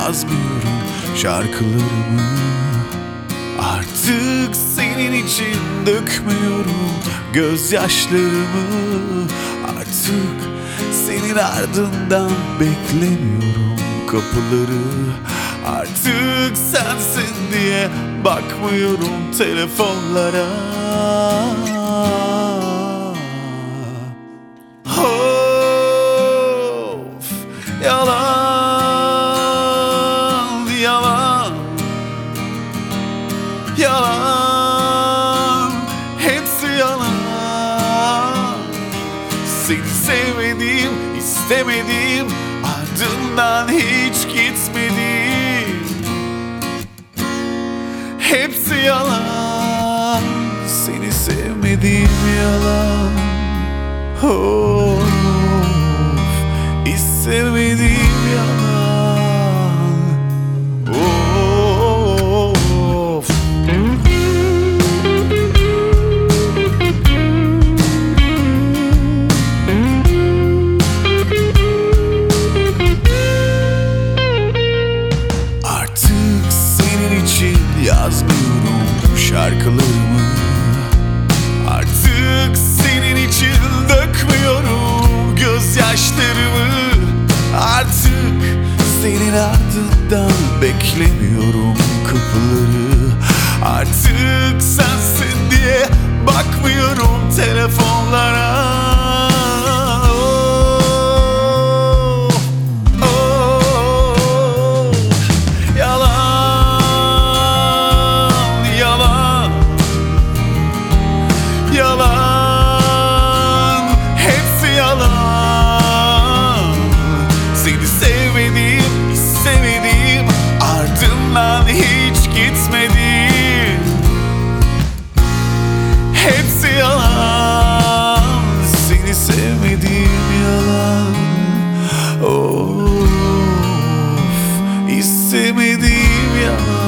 yazmıyorum şarkılarımı. Artık senin için dökmüyorum gözyaşlarımı. Artık senin ardından beklemiyorum kapıları. Artık sensin diye bakmıyorum telefonlara. Of, yalan, yalan, yalan, hepsi yalan. Seni sevmedim, istemedim, ardından hiç gitmedim. Hepsi yalan, seni sevmedim yalan. Of, istemedim yalan. Of. Artık senin için yazmıyorum şarkılarımı. Artık senin için dökmüyorum gözyaşlarımı. Artık senin ardından beklemiyorum kapıları. Artık sensin diye bakmıyorum telefonlara. Yalan, hepsi yalan. Seni sevmedim, istemedim, ardından hiç gitmedim. Hepsi yalan, seni sevmedim yalan. Of, istemedim yalan.